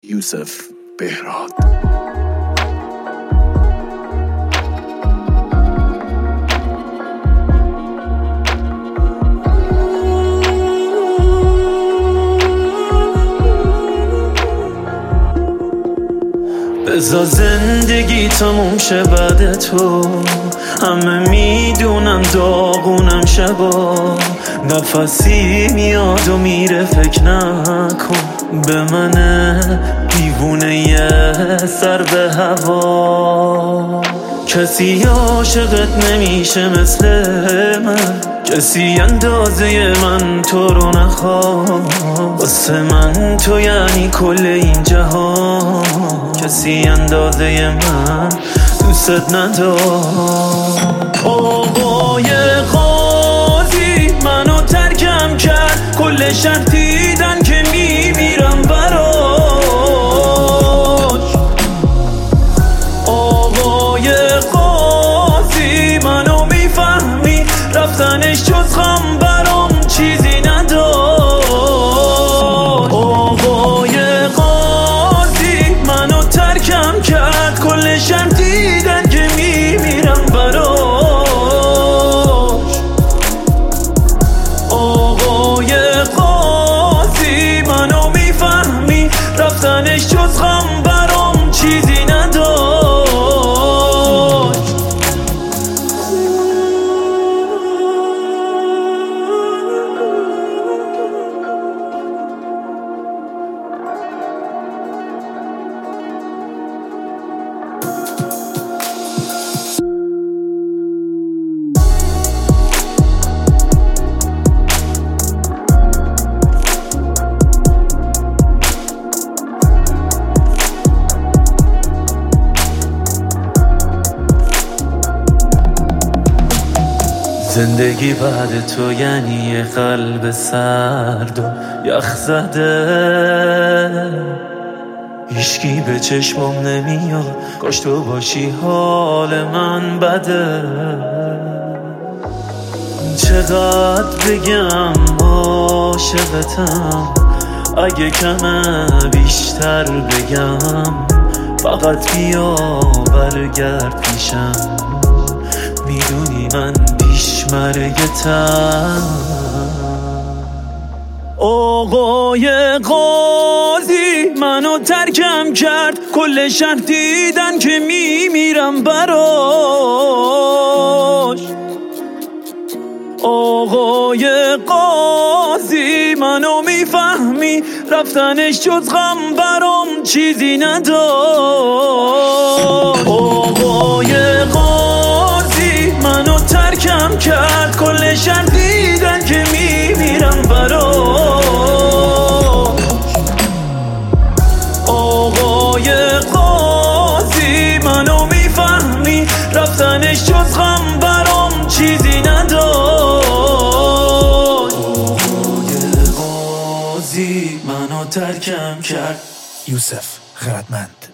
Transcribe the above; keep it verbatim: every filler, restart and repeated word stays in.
یوسف بهراد. بذار زندگی تموم شه بعد تو، همه میدونن داغونم شبا، نفسی میاد و میره فکر نکن به منه دیوونه یه سر به هوا. کسی عاشقت نمیشه مثل من، کسی اندازه من تو رو نخواد، واسه من تو یعنی کل این جهان، کسی اندازه من دوست ندار. آقای قاضی منو ترکم کرد، کل شهر دیدن که میمیرم براش. آقای قاضی منو میفهمی، رفتنش جز غم برام چیزی نداشت. آقای قاضی منو ترکم کرد، کل شهر دیدن که میمیرم براش. آقای قاضی منو میفهمی، رفتنش جز غم برام چیزی نداشت. زندگی بعد تو یعنی یه قلب سرد و یخ زده، هیچکی به چشمم نمیاد، کاش تو باشی حال من بده. چقدر بگم عاشقتم، اگه کمه بیشتر بگم، فقط بیا برگرد پیشم، میدونی من پیش مرگتم. آقای قاضی منو ترکم کرد، کل شهر دیدن که میمیرم براش. آقای قاضی منو میفهمی، رفتنش جز غم برام چیزی نداشت. آقای قاضی منو ترکم کرد، کل شهر دیدن که میمیرم براش. آقای قاضی منو میفهمی، رفتنش جز غم برام چیزی نداشت. آقای قاضی منو ترکم کرد. یوسف خردمند.